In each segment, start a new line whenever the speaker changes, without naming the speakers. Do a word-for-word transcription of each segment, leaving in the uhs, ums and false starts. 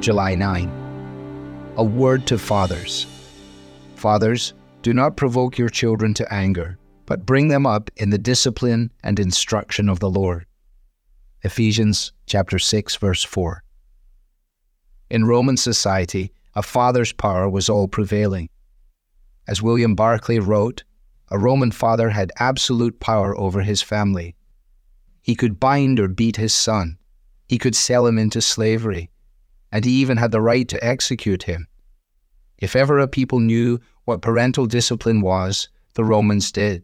July ninth. A word to fathers. Fathers, do not provoke your children to anger, but bring them up in the discipline and instruction of the Lord. Ephesians chapter six, verse four. In Roman society, a father's power was all prevailing. As William Barclay wrote, a Roman father had absolute power over his family. He could bind or beat his son. He could sell him into slavery, and he even had the right to execute him. If ever a people knew what parental discipline was, the Romans did.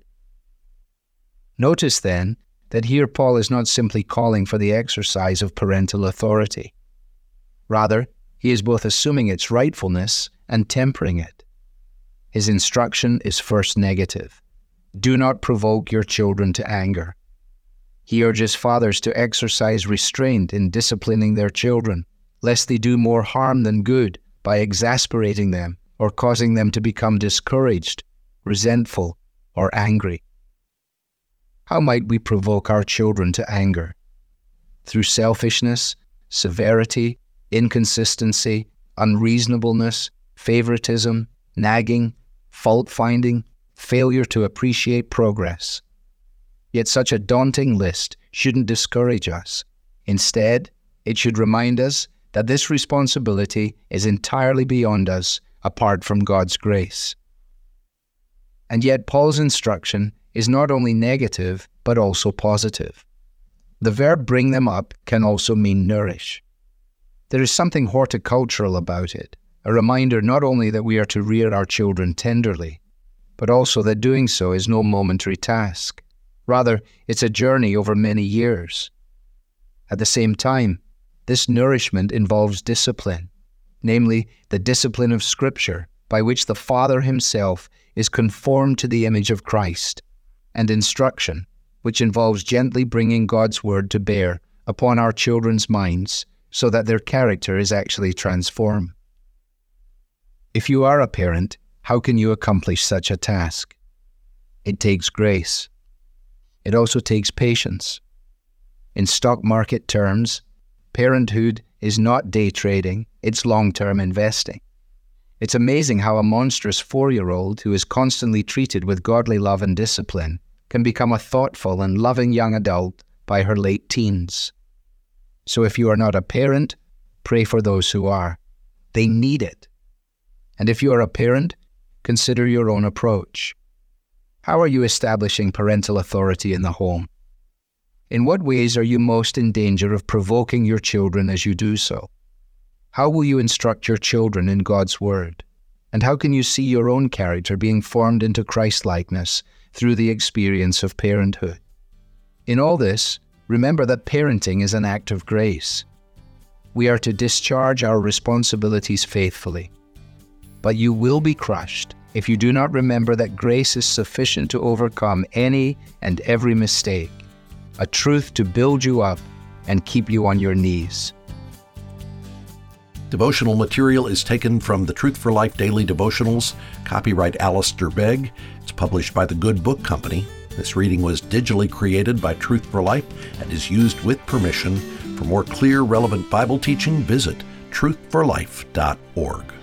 Notice then that here Paul is not simply calling for the exercise of parental authority. Rather, he is both assuming its rightfulness and tempering it. His instruction is first negative. Do not provoke your children to anger. He urges fathers to exercise restraint in disciplining their children, lest they do more harm than good by exasperating them or causing them to become discouraged, resentful, or angry. How might we provoke our children to anger? Through selfishness, severity, inconsistency, unreasonableness, favoritism, nagging, fault-finding, failure to appreciate progress. Yet such a daunting list shouldn't discourage us. Instead, it should remind us that this responsibility is entirely beyond us apart from God's grace. And yet Paul's instruction is not only negative, but also positive. The verb bring them up can also mean nourish. There is something horticultural about it, a reminder not only that we are to rear our children tenderly, but also that doing so is no momentary task. Rather, it's a journey over many years. At the same time, this nourishment involves discipline, namely the discipline of Scripture, by which the Father himself is conformed to the image of Christ, and instruction, which involves gently bringing God's Word to bear upon our children's minds so that their character is actually transformed. If you are a parent, how can you accomplish such a task? It takes grace. It also takes patience. In stock market terms, parenthood is not day trading, it's long-term investing. It's amazing how a monstrous four-year-old who is constantly treated with godly love and discipline can become a thoughtful and loving young adult by her late teens. So if you are not a parent, pray for those who are. They need it. And if you are a parent, consider your own approach. How are you establishing parental authority in the home? In what ways are you most in danger of provoking your children as you do so? How will you instruct your children in God's Word? And how can you see your own character being formed into Christ-likeness through the experience of parenthood? In all this, remember that parenting is an act of grace. We are to discharge our responsibilities faithfully. But you will be crushed if you do not remember that grace is sufficient to overcome any and every mistake, a truth to build you up and keep you on your knees.
Devotional material is taken from the Truth for Life Daily Devotionals, copyright Alistair Begg. It's published by the Good Book Company. This reading was digitally created by Truth for Life and is used with permission. For more clear, relevant Bible teaching, visit truth for life dot org.